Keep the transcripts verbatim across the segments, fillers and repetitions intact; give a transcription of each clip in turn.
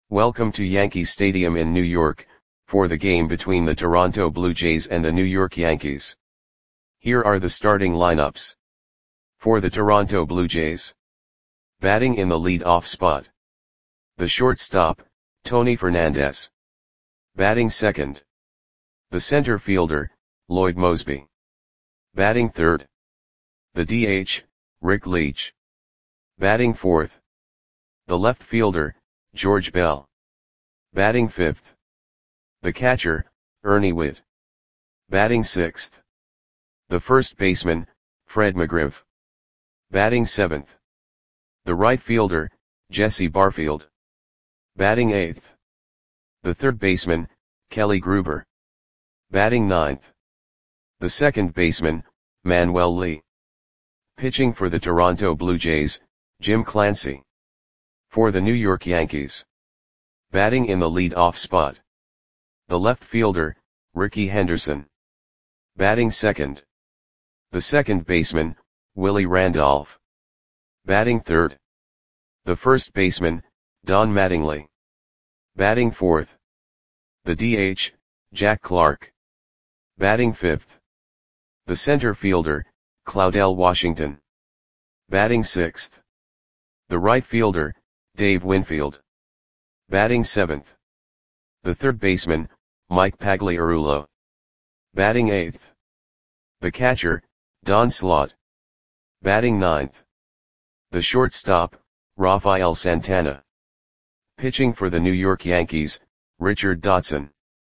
Welcome to Yankee Stadium in New York, for the game between the Toronto Blue Jays and the New York Yankees. Here are the starting lineups. For the Toronto Blue Jays. Batting in the lead-off spot. The shortstop, Tony Fernandez. Batting second. The center fielder, Lloyd Moseby. Batting third. The D H, Rick Leach. Batting fourth. The left fielder, George Bell. Batting fifth. The catcher, Ernie Whitt. Batting sixth. The first baseman, Fred McGriff. Batting seventh. The right fielder, Jesse Barfield. Batting eighth. The third baseman, Kelly Gruber. Batting ninth. The second baseman, Manuel Lee. Pitching for the Toronto Blue Jays, Jim Clancy. For the New York Yankees. Batting in the lead-off spot. The left fielder, Rickey Henderson. Batting second. The second baseman, Willie Randolph. Batting third. The first baseman, Don Mattingly. Batting fourth. The D H, Jack Clark. Batting fifth. The center fielder, Claudell Washington. Batting sixth. The right fielder, Dave Winfield. Batting seventh. The third baseman, Mike Pagliarulo. Batting eighth. The catcher, Don Slaught. Batting ninth. The shortstop, Rafael Santana. Pitching for the New York Yankees, Richard Dotson.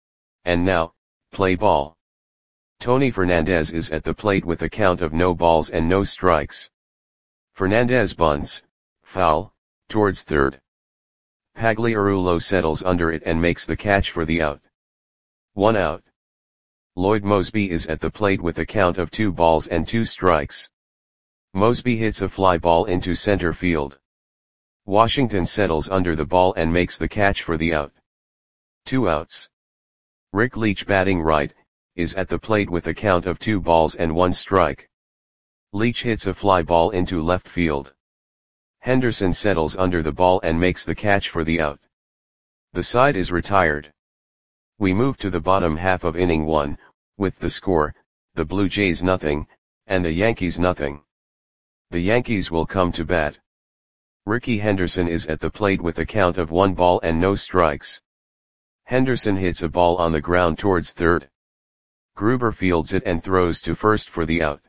And now, play ball. Tony Fernandez is at the plate with a count of no balls and no strikes. Fernandez bunts, foul, towards third. Pagliarulo settles under it and makes the catch for the out. One out. Lloyd Moseby is at the plate with a count of two balls and two strikes. Moseby hits a fly ball into center field. Washington settles under the ball and makes the catch for the out. Two outs. Rick Leach, batting right, is at the plate with a count of two balls and one strike. Leach hits a fly ball into left field. Henderson settles under the ball and makes the catch for the out. The side is retired. We move to the bottom half of inning one, with the score, the Blue Jays nothing, and the Yankees nothing. The Yankees will come to bat. Rickey Henderson is at the plate with a count of one ball and no strikes. Henderson hits a ball on the ground towards third. Gruber fields it and throws to first for the out.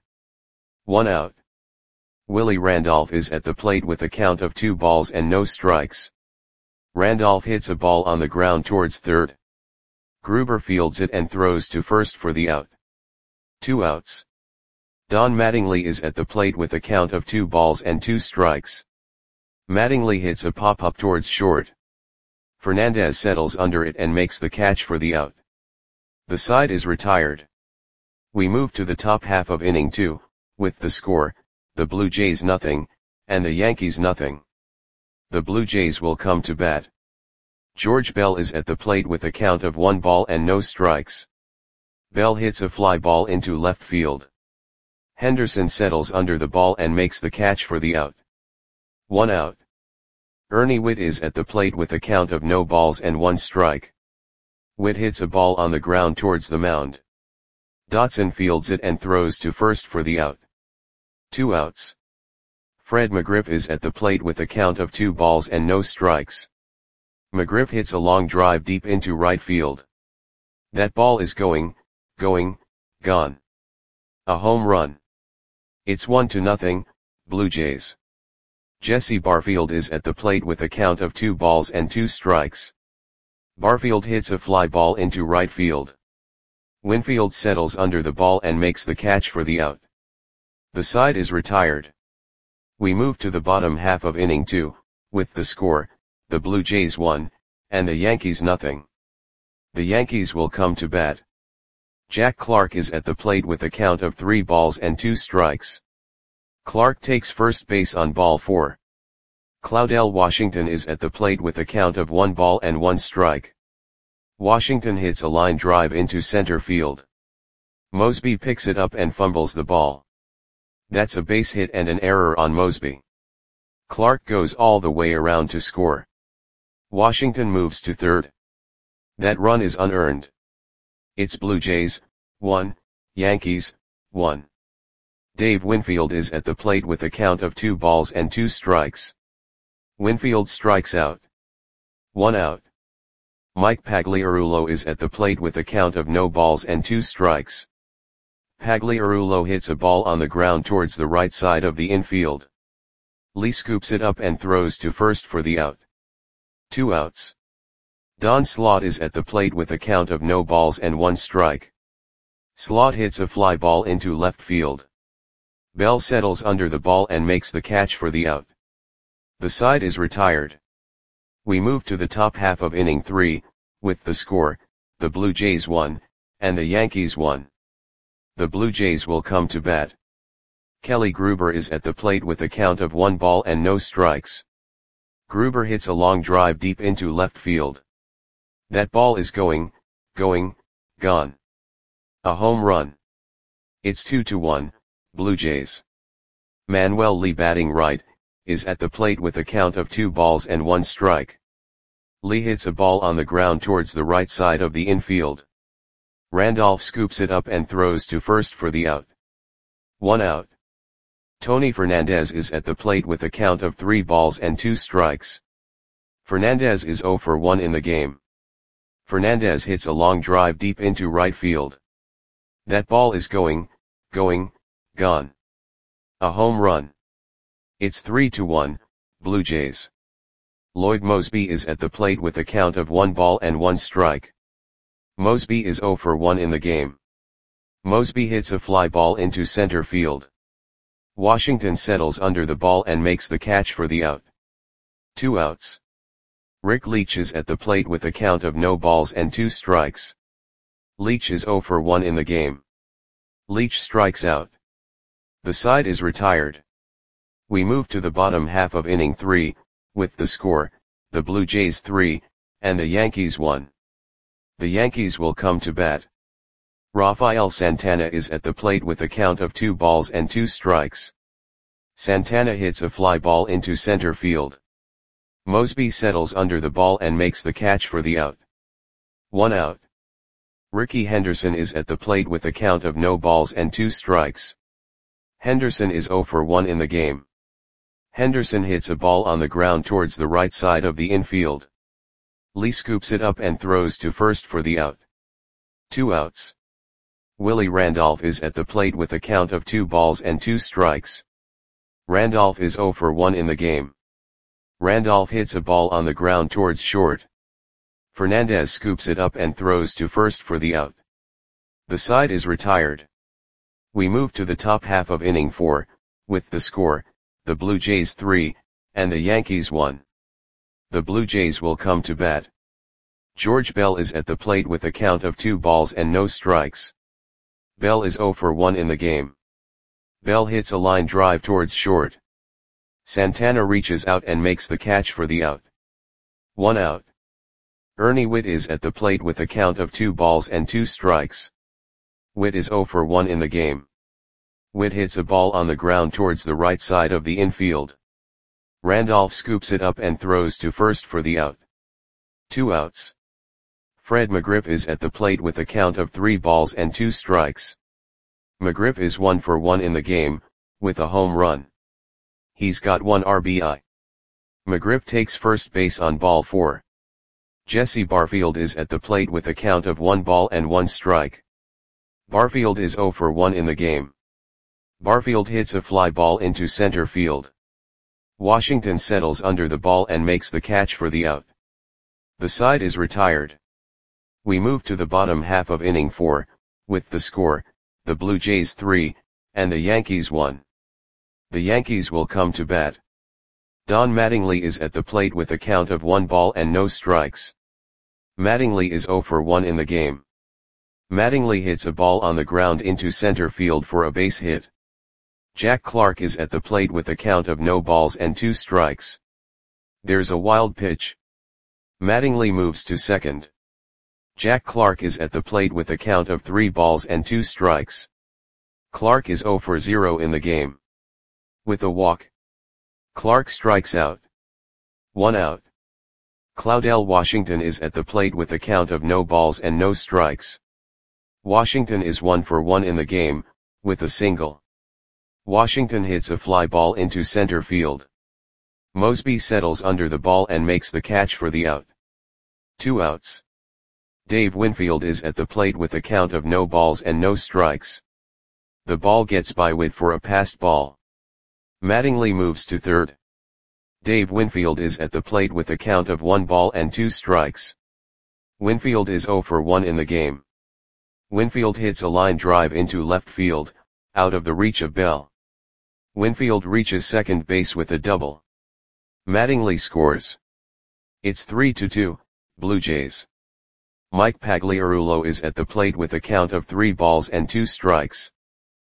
One out. Willie Randolph is at the plate with a count of two balls and no strikes. Randolph hits a ball on the ground towards third. Gruber fields it and throws to first for the out. Two outs. Don Mattingly is at the plate with a count of two balls and two strikes. Mattingly hits a pop-up towards short. Fernandez settles under it and makes the catch for the out. The side is retired. We move to the top half of inning two, with the score, the Blue Jays nothing, and the Yankees nothing. The Blue Jays will come to bat. George Bell is at the plate with a count of one ball and no strikes. Bell hits a fly ball into left field. Henderson settles under the ball and makes the catch for the out. One out. Ernie Whitt is at the plate with a count of no balls and one strike. Whitt hits a ball on the ground towards the mound. Dotson fields it and throws to first for the out. Two outs. Fred McGriff is at the plate with a count of two balls and no strikes. McGriff hits a long drive deep into right field. That ball is going, going, gone. A home run. It's one to nothing, Blue Jays. Jesse Barfield is at the plate with a count of two balls and two strikes. Barfield hits a fly ball into right field. Winfield settles under the ball and makes the catch for the out. The side is retired. We move to the bottom half of inning two, with the score, the Blue Jays one, and the Yankees nothing. The Yankees will come to bat. Jack Clark is at the plate with a count of three balls and two strikes. Clark takes first base on ball four. Claudell Washington is at the plate with a count of one ball and one strike. Washington hits a line drive into center field. Moseby picks it up and fumbles the ball. That's a base hit and an error on Moseby. Clark goes all the way around to score. Washington moves to third. That run is unearned. It's Blue Jays, one, Yankees, one. Dave Winfield is at the plate with a count of two balls and two strikes. Winfield strikes out. One out. Mike Pagliarulo is at the plate with a count of no balls and two strikes. Pagliarulo hits a ball on the ground towards the right side of the infield. Lee scoops it up and throws to first for the out. Two outs. Don Slaught is at the plate with a count of no balls and one strike. Slaught hits a fly ball into left field. Bell settles under the ball and makes the catch for the out. The side is retired. We move to the top half of inning three, with the score, the Blue Jays won, and the Yankees won. The Blue Jays will come to bat. Kelly Gruber is at the plate with a count of one ball and no strikes. Gruber hits a long drive deep into left field. That ball is going, going, gone. A home run. It's two to one, Blue Jays. Manuel Lee, batting right, is at the plate with a count of two balls and one strike. Lee hits a ball on the ground towards the right side of the infield. Randolph scoops it up and throws to first for the out. One out. Tony Fernandez is at the plate with a count of three balls and two strikes. Fernandez is zero for one in the game. Fernandez hits a long drive deep into right field. That ball is going, going, gone. A home run. It's three to one, Blue Jays. Lloyd Moseby is at the plate with a count of one ball and one strike. Moseby is zero for one in the game. Moseby hits a fly ball into center field. Washington settles under the ball and makes the catch for the out. Two outs. Rick Leach is at the plate with a count of no balls and two strikes. Leach is zero for one in the game. Leach strikes out. The side is retired. We move to the bottom half of inning three, with the score, the Blue Jays three, and the Yankees one. The Yankees will come to bat. Rafael Santana is at the plate with a count of two balls and two strikes. Santana hits a fly ball into center field. Moseby settles under the ball and makes the catch for the out. One out. Ricky Henderson is at the plate with a count of no balls and two strikes. Henderson is zero for one in the game. Henderson hits a ball on the ground towards the right side of the infield. Lee scoops it up and throws to first for the out. Two outs. Willie Randolph is at the plate with a count of two balls and two strikes. Randolph is zero for one in the game. Randolph hits a ball on the ground towards short. Fernandez scoops it up and throws to first for the out. The side is retired. We move to the top half of inning four, with the score, the Blue Jays three, and the Yankees one. The Blue Jays will come to bat. George Bell is at the plate with a count of two balls and no strikes. Bell is zero for one in the game. Bell hits a line drive towards short. Santana reaches out and makes the catch for the out. One out. Ernie Whitt is at the plate with a count of two balls and two strikes. Whitt is zero for one in the game. Whitt hits a ball on the ground towards the right side of the infield. Randolph scoops it up and throws to first for the out. Two outs. Fred McGriff is at the plate with a count of three balls and two strikes. McGriff is one for one in the game, with a home run. He's got one R B I. McGriff takes first base on ball four. Jesse Barfield is at the plate with a count of one ball and one strike. Barfield is zero for one in the game. Barfield hits a fly ball into center field. Washington settles under the ball and makes the catch for the out. The side is retired. We move to the bottom half of inning four, with the score, the Blue Jays three, and the Yankees one. The Yankees will come to bat. Don Mattingly is at the plate with a count of one ball and no strikes. Mattingly is zero for one in the game. Mattingly hits a ball on the ground into center field for a base hit. Jack Clark is at the plate with a count of no balls and two strikes. There's a wild pitch. Mattingly moves to second. Jack Clark is at the plate with a count of three balls and two strikes. Clark is zero for zero in the game. With a walk, Clark strikes out. One out. Claudell Washington is at the plate with a count of no balls and no strikes. Washington is one for one in the game, with a single. Washington hits a fly ball into center field. Mosby settles under the ball and makes the catch for the out. Two outs. Dave Winfield is at the plate with a count of no balls and no strikes. The ball gets by Witt for a passed ball. Mattingly moves to third. Dave Winfield is at the plate with a count of one ball and two strikes. Winfield is zero for one in the game. Winfield hits a line drive into left field, out of the reach of Bell. Winfield reaches second base with a double. Mattingly scores. It's three to two, Blue Jays. Mike Pagliarulo is at the plate with a count of three balls and two strikes.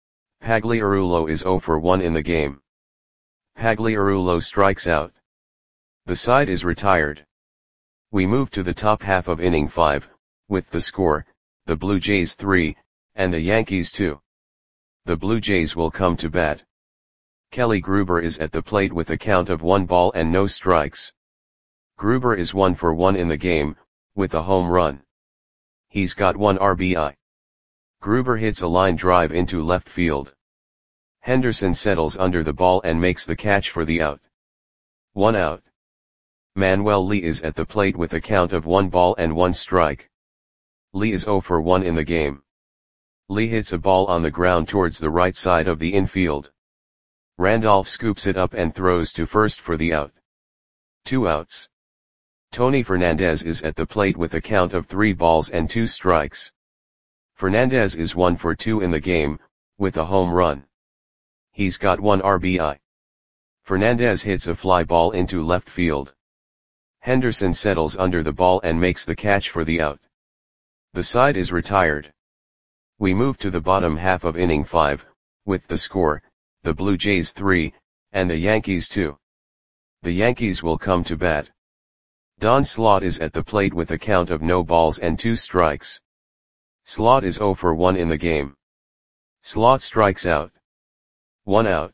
Pagliarulo is zero for one in the game. Pagliarulo strikes out. The side is retired. We move to the top half of inning five, with the score, the Blue Jays three, and the Yankees two. The Blue Jays will come to bat. Kelly Gruber is at the plate with a count of one ball and no strikes. Gruber is one for one in the game, with a home run. He's got one R B I. Gruber hits a line drive into left field. Henderson settles under the ball and makes the catch for the out. One out. Manuel Lee is at the plate with a count of one ball and one strike. Lee is zero for one in the game. Lee hits a ball on the ground towards the right side of the infield. Randolph scoops it up and throws to first for the out. Two outs. Tony Fernandez is at the plate with a count of three balls and two strikes. Fernandez is one for two in the game, with a home run. He's got one R B I. Fernandez hits a fly ball into left field. Henderson settles under the ball and makes the catch for the out. The side is retired. We move to the bottom half of inning five, with the score, the Blue Jays three, and the Yankees two. The Yankees will come to bat. Don Slaught is at the plate with a count of no balls and two strikes. Slaught is zero for one in the game. Slaught strikes out. One out.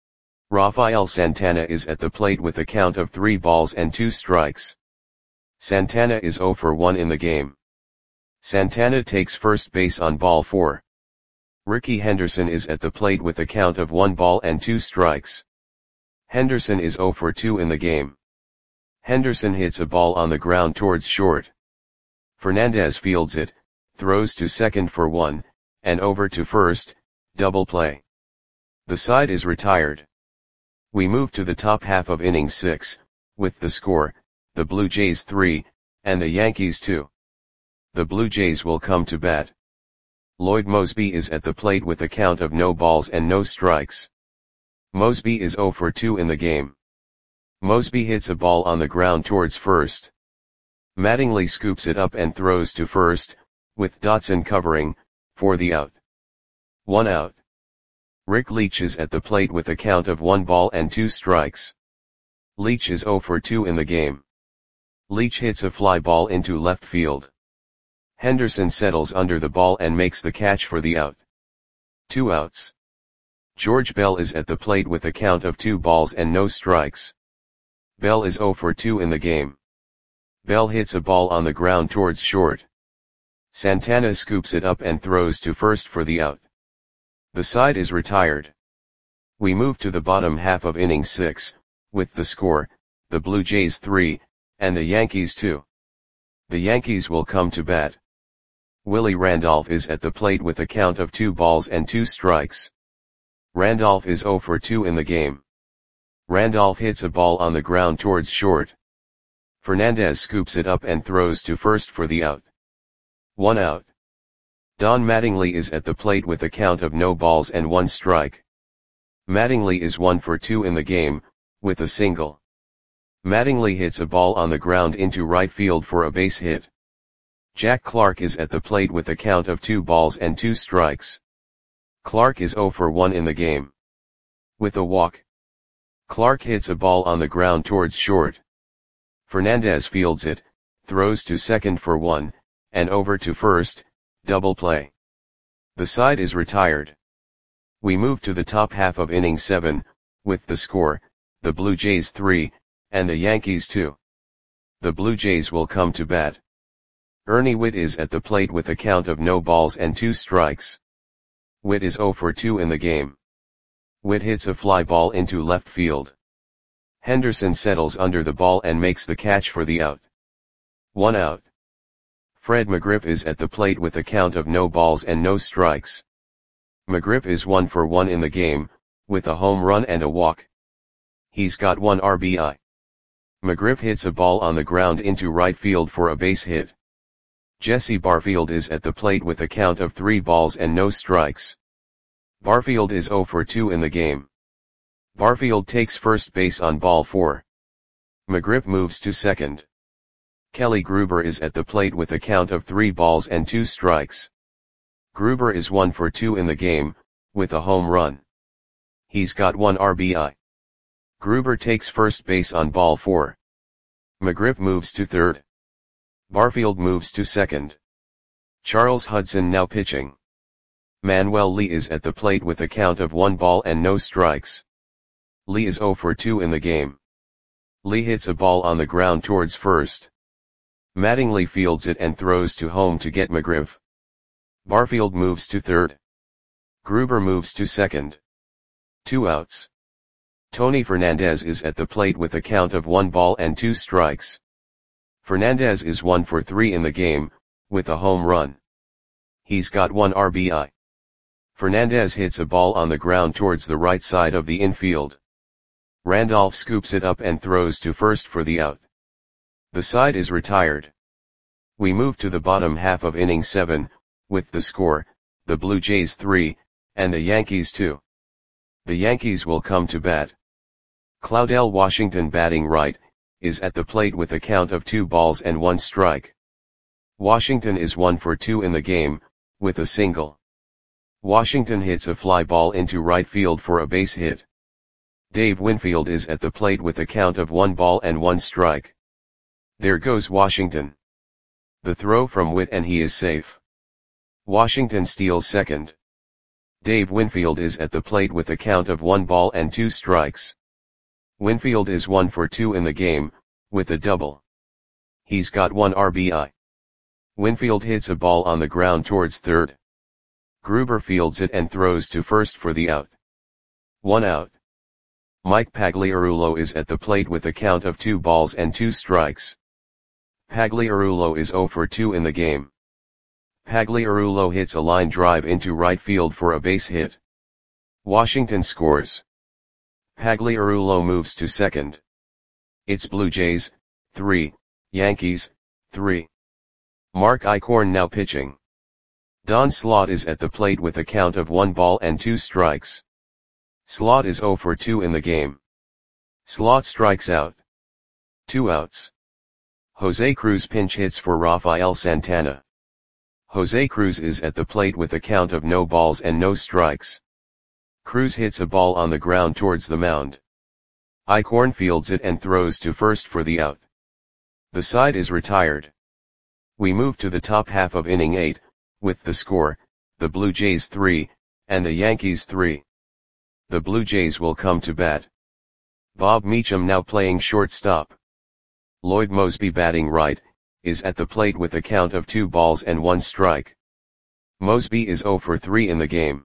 Rafael Santana is at the plate with a count of three balls and two strikes. Santana is zero for one in the game. Santana takes first base on ball four. Ricky Henderson is at the plate with a count of one ball and two strikes. Henderson is zero for two in the game. Henderson hits a ball on the ground towards short. Fernandez fields it, throws to second for one, and over to first, double play. The side is retired. We move to the top half of inning six, with the score, the Blue Jays three, and the Yankees two. The Blue Jays will come to bat. Lloyd Mosby is at the plate with a count of no balls and no strikes. Mosby is zero for two in the game. Mosby hits a ball on the ground towards first. Mattingly scoops it up and throws to first, with Dotson covering, for the out. One out. Rick Leach is at the plate with a count of one ball and two strikes. Leach is zero for two in the game. Leach hits a fly ball into left field. Henderson settles under the ball and makes the catch for the out. Two outs. George Bell is at the plate with a count of two balls and no strikes. Bell is zero for two in the game. Bell hits a ball on the ground towards short. Santana scoops it up and throws to first for the out. The side is retired. We move to the bottom half of inning six, with the score, the Blue Jays three, and the Yankees two. The Yankees will come to bat. Willie Randolph is at the plate with a count of two balls and two strikes. Randolph is zero for two in the game. Randolph hits a ball on the ground towards short. Fernandez scoops it up and throws to first for the out. One out. Don Mattingly is at the plate with a count of no balls and one strike. Mattingly is one for two in the game, with a single. Mattingly hits a ball on the ground into right field for a base hit. Jack Clark is at the plate with a count of two balls and two strikes. Clark is zero for one in the game. With a walk. Clark hits a ball on the ground towards short. Fernandez fields it, throws to second for one, and over to first, double play. The side is retired. We move to the top half of inning seven, with the score, the Blue Jays three, and the Yankees two. the Blue Jays will come to bat. Ernie Whitt is at the plate with a count of no balls and two strikes. Whitt is oh for two in the game. Whitt hits a fly ball into left field. Henderson settles under the ball and makes the catch for the out. One out. Fred McGriff is at the plate with a count of no balls and no strikes. McGriff is one for one in the game, with a home run and a walk. He's got one R B I. McGriff hits a ball on the ground into right field for a base hit. Jesse Barfield is at the plate with a count of three balls and no strikes. Barfield is oh for two in the game. Barfield takes first base on ball four. McGriff moves to second. Kelly Gruber is at the plate with a count of three balls and two strikes. Gruber is one for two in the game, with a home run. He's got one R B I. Gruber takes first base on ball four. McGriff moves to third. Barfield moves to second. Charles Hudson now pitching. Manuel Lee is at the plate with a count of one ball and no strikes. Lee is oh for two in the game. Lee hits a ball on the ground towards first. Mattingly fields it and throws to home to get McGriff. Barfield moves to third. Gruber moves to second. Two outs. Tony Fernandez is at the plate with a count of one ball and two strikes. Fernandez is one for three in the game, with a home run. He's got one R B I. Fernandez hits a ball on the ground towards the right side of the infield. Randolph scoops it up and throws to first for the out. The side is retired. We move to the bottom half of inning seven, with the score, the Blue Jays three, and the Yankees two. The Yankees will come to bat. Claudell Washington, batting right, is at the plate with a count of two balls and one strike. Washington is one for two in the game, with a single. Washington hits a fly ball into right field for a base hit. Dave Winfield is at the plate with a count of one ball and one strike. There goes Washington. The throw from Whitt and he is safe. Washington steals second. Dave Winfield is at the plate with a count of one ball and two strikes. Winfield is one for two in the game, with a double. He's got one R B I. Winfield hits a ball on the ground towards third. Gruber fields it and throws to first for the out. One out. Mike Pagliarulo is at the plate with a count of two balls and two strikes. Pagliarulo is oh for two in the game. Pagliarulo hits a line drive into right field for a base hit. Washington scores. Pagliarulo moves to second. It's Blue Jays, three, Yankees, three. Mark Eichhorn now pitching. Don Slaught is at the plate with a count of one ball and two strikes. Slaught is oh for two in the game. Slaught strikes out. Two outs. Jose Cruz pinch hits for Rafael Santana. Jose Cruz is at the plate with a count of no balls and no strikes. Cruz hits a ball on the ground towards the mound. Eichhorn fields it and throws to first for the out. The side is retired. We move to the top half of inning eight, with the score, the Blue Jays three, and the Yankees three. The Blue Jays will come to bat. Bob Meacham now playing shortstop. Lloyd Moseby, batting right, is at the plate with a count of two balls and one strike. Moseby is oh for three in the game.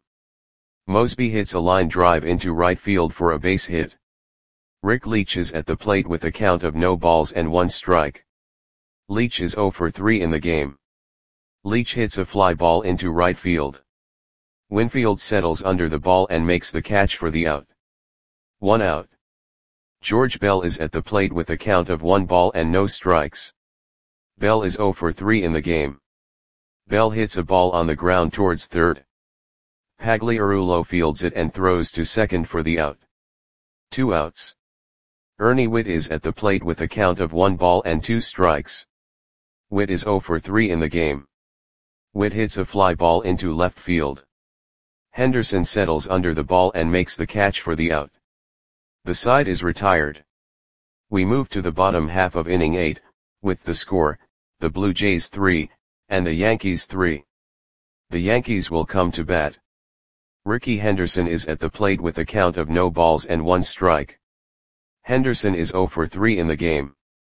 Moseby hits a line drive into right field for a base hit. Rick Leach is at the plate with a count of no balls and one strike. Leach is oh for three in the game. Leach hits a fly ball into right field. Winfield settles under the ball and makes the catch for the out. One out. George Bell is at the plate with a count of one ball and no strikes. Bell is oh for three in the game. Bell hits a ball on the ground towards third. Pagliarulo fields it and throws to second for the out. Two outs. Ernie Whitt is at the plate with a count of one ball and two strikes. Whitt is oh for three in the game. Whitt hits a fly ball into left field. Henderson settles under the ball and makes the catch for the out. The side is retired. We move to the bottom half of inning eight, with the score, the Blue Jays three, and the Yankees three. The Yankees will come to bat. Ricky Henderson is at the plate with a count of no balls and one strike. Henderson is oh for three in the game.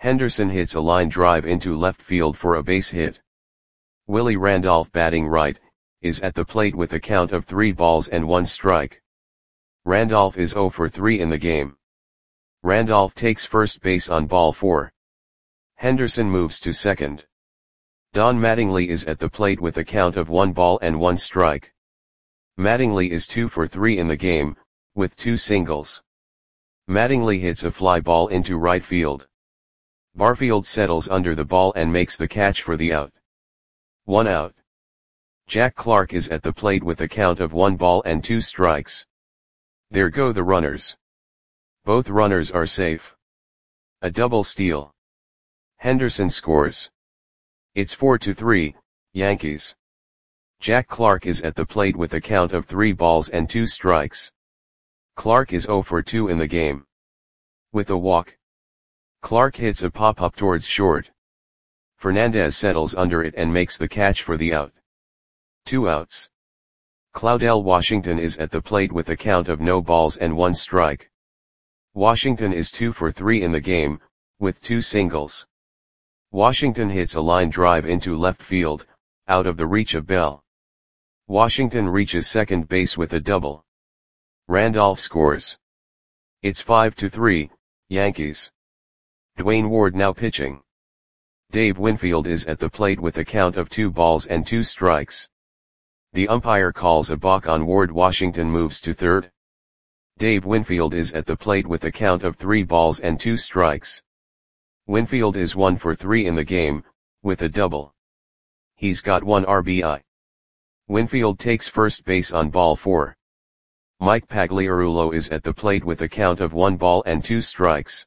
Henderson hits a line drive into left field for a base hit. Willie Randolph, batting right, is at the plate with a count of three balls and one strike. Randolph is oh for three in the game. Randolph takes first base on ball four. Henderson moves to second. Don Mattingly is at the plate with a count of one ball and one strike. Mattingly is two for three in the game, with two singles. Mattingly hits a fly ball into right field. Barfield settles under the ball and makes the catch for the out. One out. Jack Clark is at the plate with a count of one ball and two strikes. There go the runners. Both runners are safe. A double steal. Henderson scores. It's four to three, Yankees. Jack Clark is at the plate with a count of three balls and two strikes. Clark is oh for two in the game. With a walk. Clark hits a pop-up towards short. Fernandez settles under it and makes the catch for the out. Two outs. Claudell Washington is at the plate with a count of no balls and one strike. Washington is two for three in the game, with two singles. Washington hits a line drive into left field, out of the reach of Bell. Washington reaches second base with a double. Randolph scores. It's five to three, Yankees. Dwayne Ward now pitching. Dave Winfield is at the plate with a count of two balls and two strikes. The umpire calls a balk on Ward. Washington moves to third. Dave Winfield is at the plate with a count of three balls and two strikes. Winfield is one for three in the game, with a double. He's got one R B I. Winfield takes first base on ball four. Mike Pagliarulo is at the plate with a count of one ball and two strikes.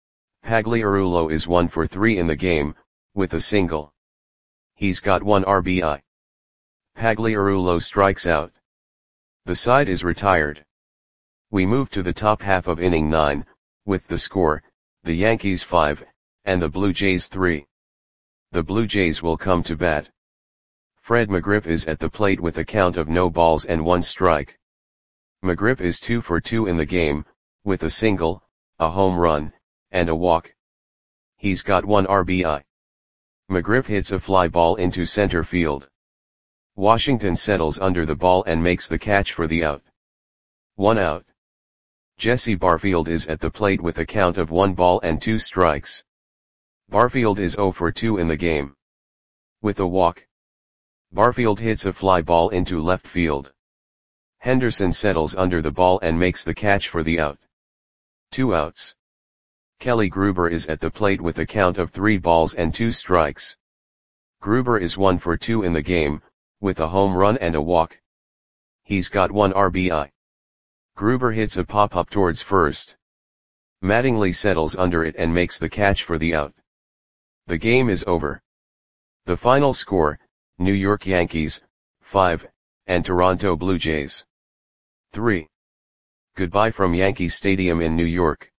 Pagliarulo is one for three in the game, with a single. He's got one R B I. Pagliarulo strikes out. The side is retired. We move to the top half of inning nine, with the score, the Yankees five, and the Blue Jays three. The Blue Jays will come to bat. Fred McGriff is at the plate with a count of no balls and one strike. McGriff is two for two in the game, with a single, a home run, and a walk. He's got one R B I. McGriff hits a fly ball into center field. Washington settles under the ball and makes the catch for the out. One out. Jesse Barfield is at the plate with a count of one ball and two strikes. Barfield is oh for two in the game. With a walk. Barfield hits a fly ball into left field. Henderson settles under the ball and makes the catch for the out. Two outs. Kelly Gruber is at the plate with a count of three balls and two strikes. Gruber is one for two in the game, with a home run and a walk. He's got one R B I. Gruber hits a pop-up towards first. Mattingly settles under it and makes the catch for the out. The game is over. The final score, New York Yankees, five, and Toronto Blue Jays, three. Goodbye from Yankee Stadium in New York.